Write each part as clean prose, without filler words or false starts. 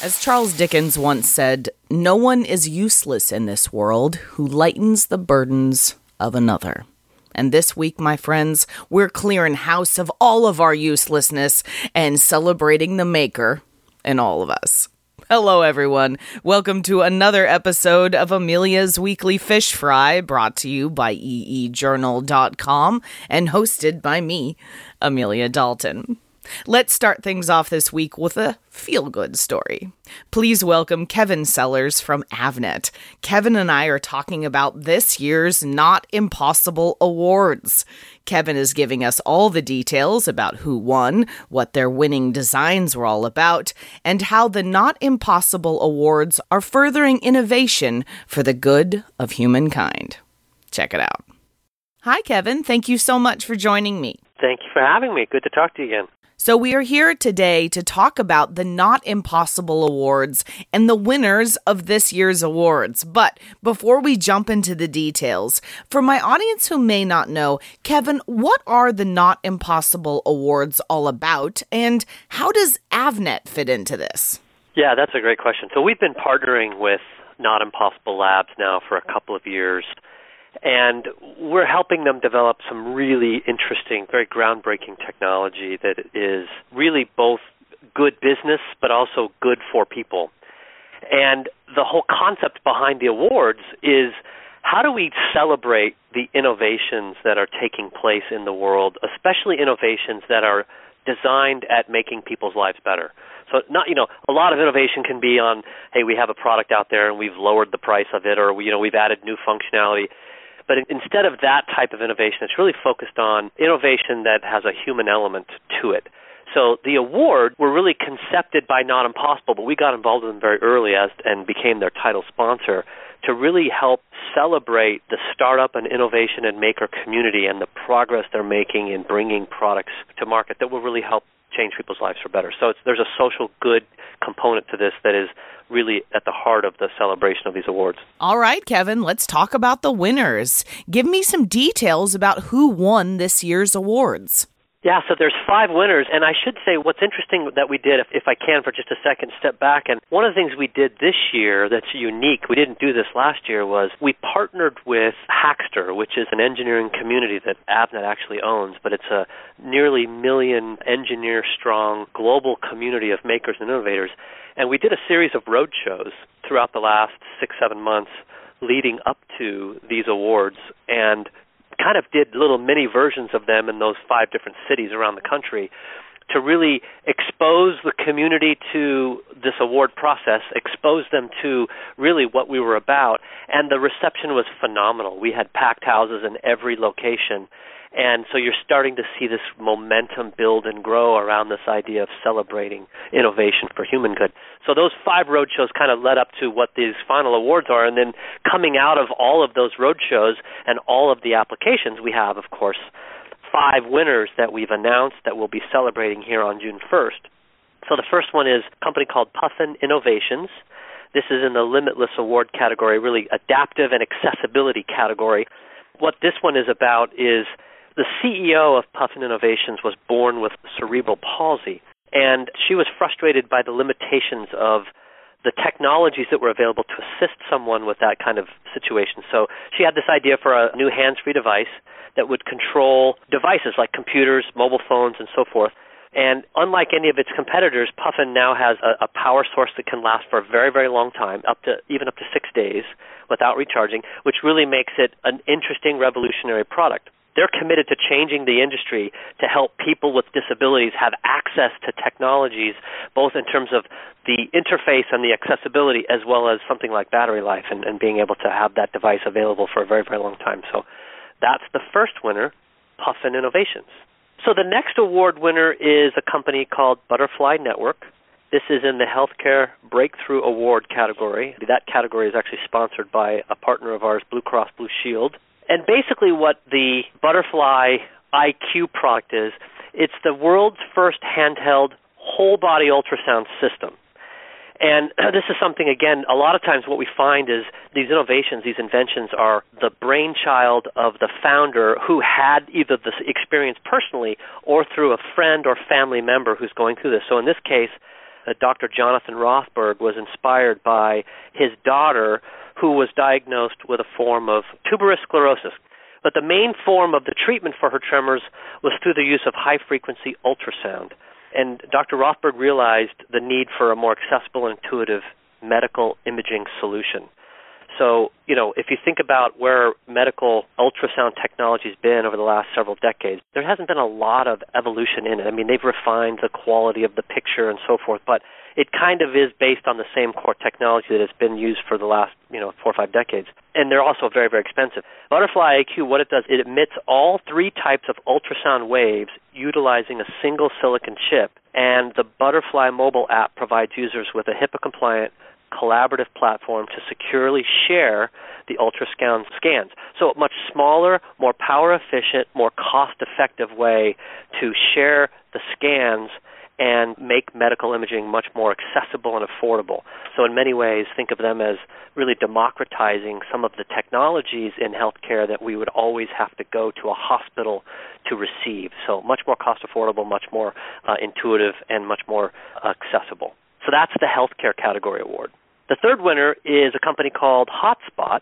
As Charles Dickens once said, no one is useless in this world who lightens the burdens of another. And this week, my friends, we're clearing house of all of our uselessness and celebrating the maker in all of us. Hello, everyone. Welcome to another episode of Amelia's Weekly Fish Fry, brought to you by eejournal.com and hosted by me, Amelia Dalton. Let's start things off this week with a feel-good story. Please welcome Kevin Sellers from Avnet. Kevin and I are talking about this year's Not Impossible Awards. Kevin is giving us all the details about who won, what their winning designs were all about, and how the Not Impossible Awards are furthering innovation for the good of humankind. Check it out. Hi, Kevin. Thank you so much for joining me. Thank you for having me. Good to talk to you again. So we are here today to talk about the Not Impossible Awards and the winners of this year's awards. But before we jump into the details, for my audience who may not know, Kevin, what are the Not Impossible Awards all about, and how does Avnet fit into this? Yeah, that's a great question. So we've been partnering with Not Impossible Labs now for a couple of years, and we're helping them develop some really interesting, very groundbreaking technology that is really both good business but also good for people. And the whole concept behind the awards is, how do we celebrate the innovations that are taking place in the world, especially innovations that are designed at making people's lives better? So a lot of innovation can be on, hey, we have a product out there and we've lowered the price of it, or we've added new functionality. But instead of that type of innovation, it's really focused on innovation that has a human element to it. So the award were really concepted by Not Impossible, but we got involved with them very early and became their title sponsor to really help celebrate the startup and innovation and maker community and the progress they're making in bringing products to market that will really help change people's lives for better. So there's a social good component to this that is really at the heart of the celebration of these awards. All right, Kevin, let's talk about the winners. Give me some details about who won this year's awards. Yeah, so there's 5 winners, and I should say what's interesting that we did, if I can for just a second step back, and one of the things we did this year that's unique, we didn't do this last year, was we partnered with Hackster, which is an engineering community that Avnet actually owns, but it's a nearly million engineer-strong global community of makers and innovators, and we did a series of road shows throughout the last 6-7 months leading up to these awards, and kind of did little mini versions of them in those 5 different cities around the country to really expose the community to this award process, expose them to really what we were about, and the reception was phenomenal. We had packed houses in every location, and so you're starting to see this momentum build and grow around this idea of celebrating innovation for human good. So those 5 road shows kind of led up to what these final awards are, and then coming out of all of those road shows and all of the applications, we have, of course, 5 winners that we've announced that we'll be celebrating here on June 1st. So the first one is a company called Puffin Innovations. This is in the Limitless Award category, really adaptive and accessibility category. What this one is about is the CEO of Puffin Innovations was born with cerebral palsy, and she was frustrated by the limitations of the technologies that were available to assist someone with that kind of situation. So she had this idea for a new hands-free device that would control devices like computers, mobile phones, and so forth. And unlike any of its competitors, Puffin now has a power source that can last for a very, very long time, even up to 6 days without recharging, which really makes it an interesting, revolutionary product. They're committed to changing the industry to help people with disabilities have access to technologies, both in terms of the interface and the accessibility, as well as something like battery life and being able to have that device available for a very, very long time. So that's the first winner, Puffin Innovations. So the next award winner is a company called Butterfly Network. This is in the Healthcare Breakthrough Award category. That category is actually sponsored by a partner of ours, Blue Cross Blue Shield. And basically what the Butterfly IQ product is, it's the world's first handheld whole-body ultrasound system. And this is something, again, a lot of times what we find is these innovations, these inventions are the brainchild of the founder who had either the experience personally or through a friend or family member who's going through this. So in this case, Dr. Jonathan Rothberg was inspired by his daughter, who was diagnosed with a form of tuberous sclerosis. But the main form of the treatment for her tremors was through the use of high-frequency ultrasound. And Dr. Rothberg realized the need for a more accessible and intuitive medical imaging solution. So, if you think about where medical ultrasound technology has been over the last several decades, there hasn't been a lot of evolution in it. I mean, they've refined the quality of the picture and so forth, but it kind of is based on the same core technology that has been used for the last, 4 or 5 decades. And they're also very, very expensive. Butterfly iQ, what it does, it emits all 3 types of ultrasound waves utilizing a single silicon chip, and the Butterfly mobile app provides users with a HIPAA-compliant collaborative platform to securely share the ultrasound scans. So a much smaller, more power-efficient, more cost-effective way to share the scans and make medical imaging much more accessible and affordable. So in many ways, think of them as really democratizing some of the technologies in healthcare that we would always have to go to a hospital to receive. So much more cost-affordable, much more intuitive, and much more accessible. So that's the healthcare category award. The third winner is a company called Hotspot,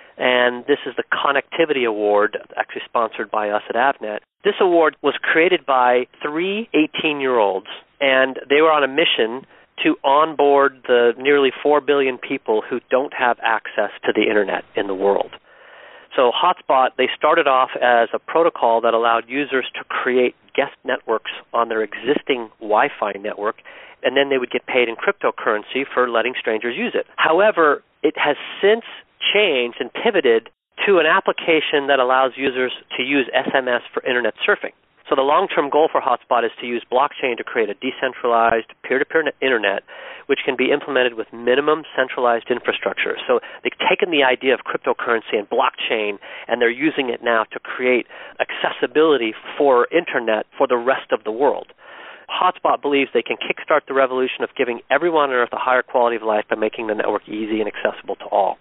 and this is the Connectivity Award, actually sponsored by us at Avnet. This award was created by 3 18-year-olds, and they were on a mission to onboard the nearly 4 billion people who don't have access to the Internet in the world. So Hotspot, they started off as a protocol that allowed users to create guest networks on their existing Wi-Fi network, and then they would get paid in cryptocurrency for letting strangers use it. However, it has since changed and pivoted to an application that allows users to use SMS for Internet surfing. So the long-term goal for Hotspot is to use blockchain to create a decentralized peer-to-peer internet, which can be implemented with minimum centralized infrastructure. So they've taken the idea of cryptocurrency and blockchain, and they're using it now to create accessibility for Internet for the rest of the world. Hotspot believes they can kickstart the revolution of giving everyone on Earth a higher quality of life by making the network easy and accessible to all.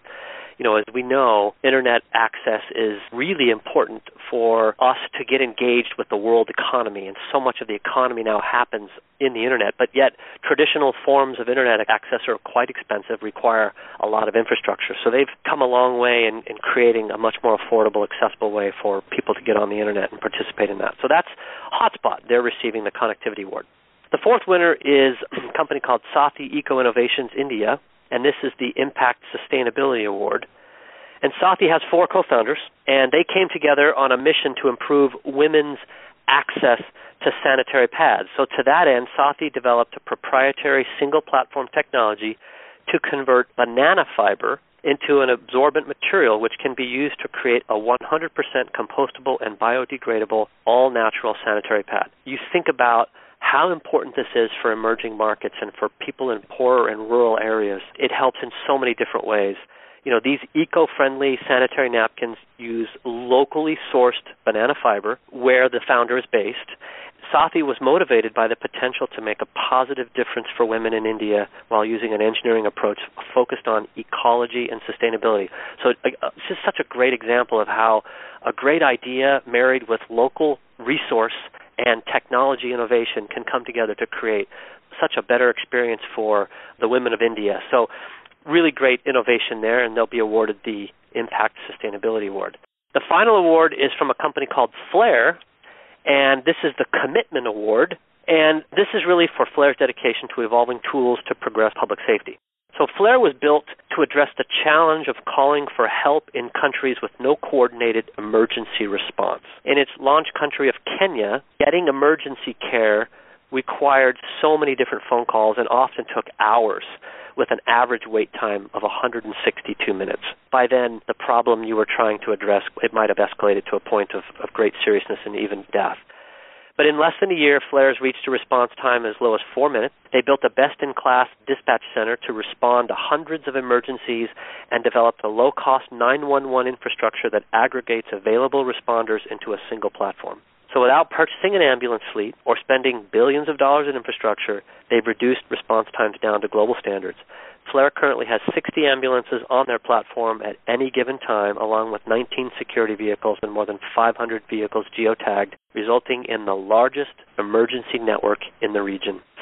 As we know, Internet access is really important for us to get engaged with the world economy, and so much of the economy now happens in the Internet, but yet traditional forms of Internet access are quite expensive, require a lot of infrastructure. So they've come a long way in creating a much more affordable, accessible way for people to get on the Internet and participate in that. So that's Hotspot. They're receiving the Connectivity Award. The fourth winner is a company called Sathi Eco Innovations India, and this is the Impact Sustainability Award. And Sathi has 4 co-founders, and they came together on a mission to improve women's access to sanitary pads. So to that end, Sathi developed a proprietary single-platform technology to convert banana fiber into an absorbent material which can be used to create a 100% compostable and biodegradable, all-natural sanitary pad. You think about how important this is for emerging markets and for people in poorer and rural areas. It helps in so many different ways. These eco-friendly sanitary napkins use locally sourced banana fiber where the founder is based. Sathi was motivated by the potential to make a positive difference for women in India while using an engineering approach focused on ecology and sustainability. So it's just such a great example of how a great idea married with local resource and technology innovation can come together to create such a better experience for the women of India. So really great innovation there, and they'll be awarded the Impact Sustainability Award. The final award is from a company called Flare, and this is the Commitment Award, and this is really for Flare's dedication to evolving tools to progress public safety. So Flare was built to address the challenge of calling for help in countries with no coordinated emergency response. In its launch country of Kenya, getting emergency care required so many different phone calls and often took hours, with an average wait time of 162 minutes. By then, the problem you were trying to address, it might have escalated to a point of great seriousness and even death. But in less than a year, Flare's reached a response time as low as 4 minutes. They built a best-in-class dispatch center to respond to hundreds of emergencies and developed a low-cost 911 infrastructure that aggregates available responders into a single platform. So without purchasing an ambulance fleet or spending billions of dollars in infrastructure, they've reduced response times down to global standards. Flare currently has 60 ambulances on their platform at any given time, along with 19 security vehicles and more than 500 vehicles geotagged, resulting in the largest emergency network in the region.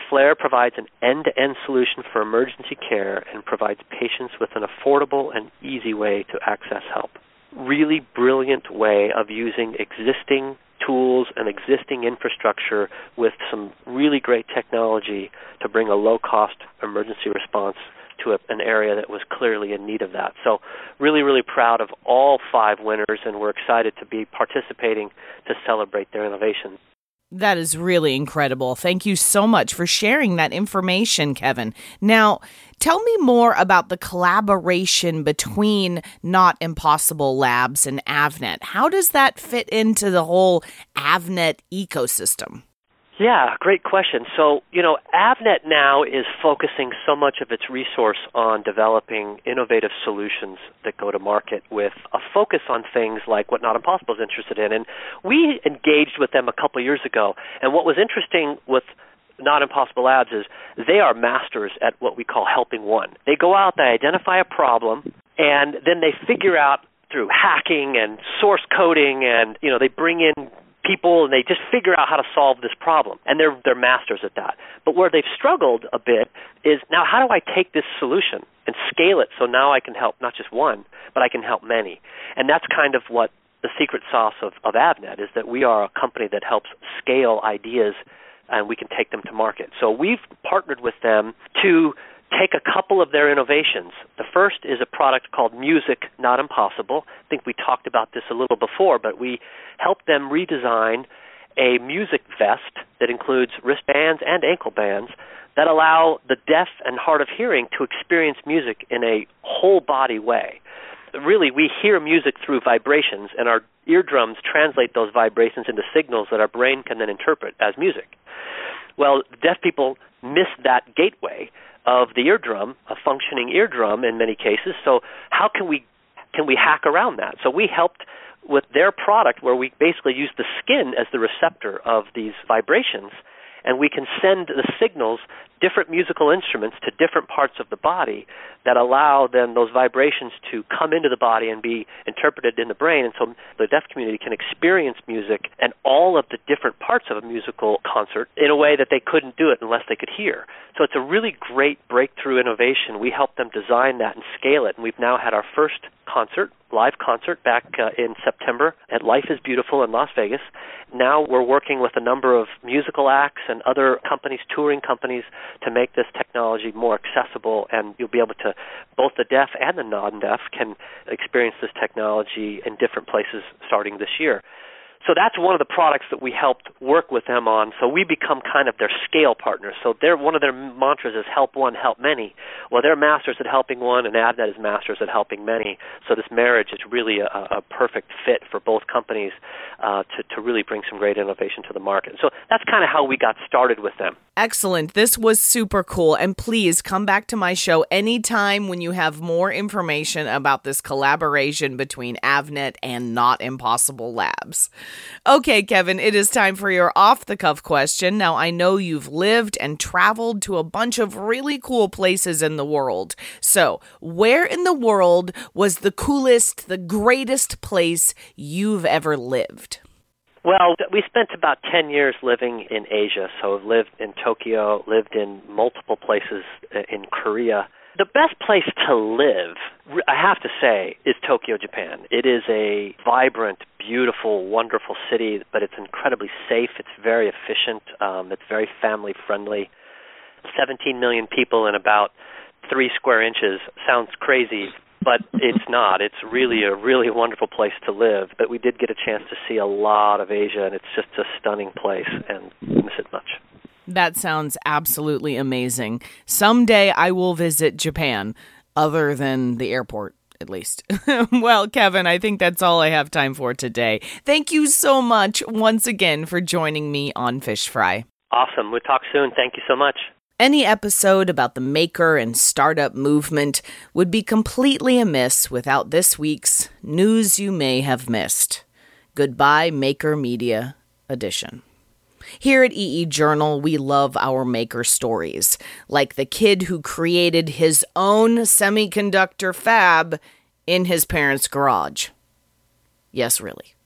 Flair provides an end-to-end solution for emergency care and provides patients with an affordable and easy way to access help. Really brilliant way of using existing tools and existing infrastructure with some really great technology to bring a low-cost emergency response to an area that was clearly in need of that. So really, really proud of all 5 winners, and we're excited to be participating to celebrate their innovation. That is really incredible. Thank you so much for sharing that information, Kevin. Now, tell me more about the collaboration between Not Impossible Labs and Avnet. How does that fit into the whole Avnet ecosystem? Yeah, great question. So, Avnet now is focusing so much of its resource on developing innovative solutions that go to market with a focus on things like what Not Impossible is interested in. And we engaged with them a couple years ago. And what was interesting with Not Impossible Labs is they are masters at what we call helping one. They go out, they identify a problem, and then they figure out through hacking and source coding and, they bring in people and they just figure out how to solve this problem. And they're masters at that. But where they've struggled a bit is, now how do I take this solution and scale it so now I can help not just one, but I can help many? And that's kind of what the secret sauce of Avnet is, that we are a company that helps scale ideas and we can take them to market. So we've partnered with them to take a couple of their innovations. The first is a product called Music Not Impossible. I think we talked about this a little before, but we helped them redesign a music vest that includes wristbands and ankle bands that allow the deaf and hard of hearing to experience music in a whole body way. Really, we hear music through vibrations, and our eardrums translate those vibrations into signals that our brain can then interpret as music. Well, deaf people miss that gateway of the eardrum, a functioning eardrum in many cases. So how can we hack around that? So we helped with their product where we basically use the skin as the receptor of these vibrations, and we can send the signals, different musical instruments, to different parts of the body that allow then those vibrations to come into the body and be interpreted in the brain. And so the deaf community can experience music and all of the different parts of a musical concert in a way that they couldn't do it unless they could hear. So it's a really great breakthrough innovation. We helped them design that and scale it, and we've now had our first live concert back in September at Life is Beautiful in Las Vegas. Now we're working with a number of musical acts and other companies, touring companies, to make this technology more accessible, and you'll be able to, both the deaf and the non-deaf can experience this technology in different places starting this year. So that's one of the products that we helped work with them on. So we become kind of their scale partners. So one of their mantras is help one, help many. Well, they're masters at helping one, and Avnet is masters at helping many. So this marriage is really a perfect fit for both companies to really bring some great innovation to the market. So that's kind of how we got started with them. Excellent. This was super cool. And please come back to my show anytime when you have more information about this collaboration between Avnet and Not Impossible Labs. Okay, Kevin, it is time for your off-the-cuff question. Now, I know you've lived and traveled to a bunch of really cool places in the world. So, where in the world was the coolest, the greatest place you've ever lived? Well, we spent about 10 years living in Asia, so lived in Tokyo, lived in multiple places in Korea. The best place to live, I have to say, is Tokyo, Japan. It is a vibrant, beautiful, wonderful city, but it's incredibly safe. It's very efficient. It's very family-friendly. 17 million people in about 3 square inches. Sounds crazy, but it's not. It's really a really wonderful place to live. But we did get a chance to see a lot of Asia, and it's just a stunning place, and miss it much. That sounds absolutely amazing. Someday I will visit Japan, other than the airport, at least. Well, Kevin, I think that's all I have time for today. Thank you so much once again for joining me on Fish Fry. Awesome. We'll talk soon. Thank you so much. Any episode about the maker and startup movement would be completely amiss without this week's News You May Have Missed. Goodbye, Maker Media Edition. Here at EE Journal, we love our maker stories, like the kid who created his own semiconductor fab in his parents' garage. Yes, really.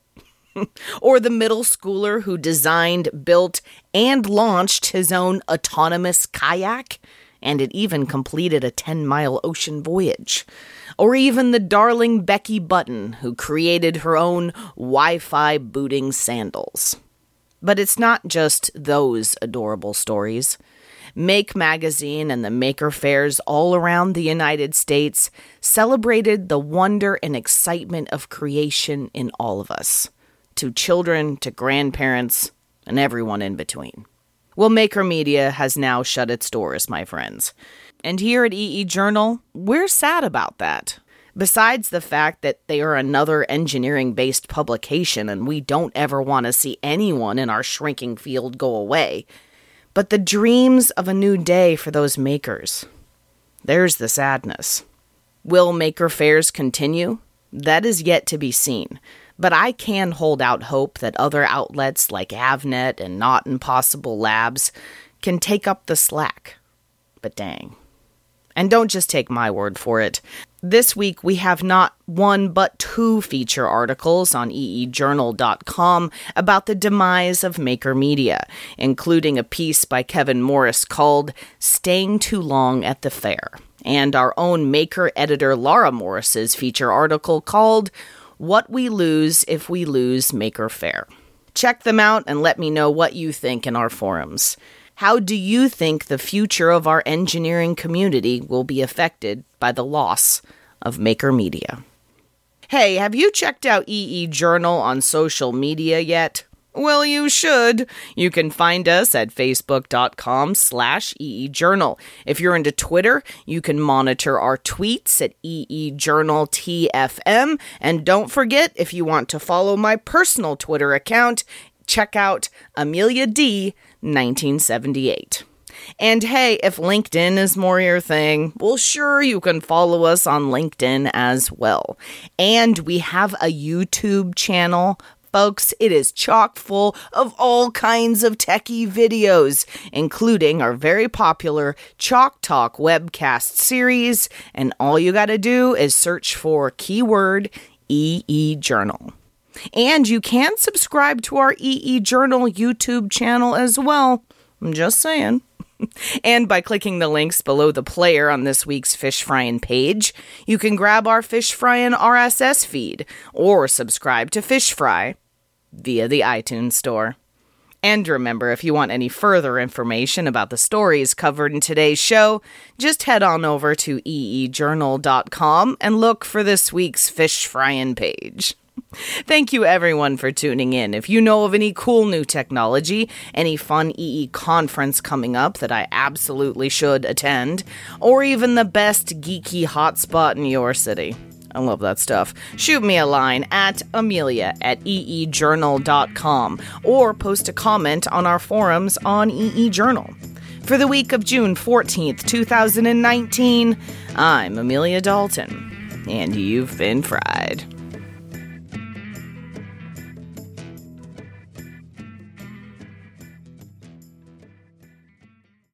Or the middle schooler who designed, built, and launched his own autonomous kayak, and it even completed a 10-mile ocean voyage. Or even the darling Becky Button, who created her own Wi-Fi booting sandals. But it's not just those adorable stories. Make Magazine and the Maker Fairs all around the United States celebrated the wonder and excitement of creation in all of us, to children, to grandparents, and everyone in between. Well, Maker Media has now shut its doors, my friends. And here at EE Journal, we're sad about that. Besides the fact that they are another engineering-based publication and we don't ever want to see anyone in our shrinking field go away, but the dreams of a new day for those makers. There's the sadness. Will Maker Fairs continue? That is yet to be seen. But I can hold out hope that other outlets like Avnet and Not Impossible Labs can take up the slack. But dang. And don't just take my word for it. This week we have not one but two feature articles on eejournal.com about the demise of Maker Media, including a piece by Kevin Morris called Staying Too Long at the Fair, and our own Maker editor Laura Morris's feature article called What We Lose If We Lose Maker Faire. Check them out and let me know what you think in our forums. How do you think the future of our engineering community will be affected by the loss of Maker Media? Hey, have you checked out EE Journal on social media yet? Well, you should. You can find us at facebook.com/EE Journal. If you're into Twitter, you can monitor our tweets at EE Journal TFM. And don't forget, if you want to follow my personal Twitter account, check out Amelia D. 1978. And hey, if LinkedIn is more your thing, well, sure, you can follow us on LinkedIn as well. And we have a YouTube channel. Folks, it is chock full of all kinds of techie videos, including our very popular Chalk Talk webcast series. And all you gotta do is search for keyword EE Journal. And you can subscribe to our EE Journal YouTube channel as well. I'm just saying. And by clicking the links below the player on this week's Fish Fryin' page, you can grab our Fish Fryin' RSS feed or subscribe to Fish Fry via the iTunes Store. And remember, if you want any further information about the stories covered in today's show, just head on over to eejournal.com and look for this week's Fish Fryin' page. Thank you everyone for tuning in. If you know of any cool new technology, any fun EE conference coming up that I absolutely should attend, or even the best geeky hotspot in your city, I love that stuff, shoot me a line at amelia@eejournal.com or post a comment on our forums on EE Journal. For the week of June 14th, 2019, I'm Amelia Dalton, and you've been fried.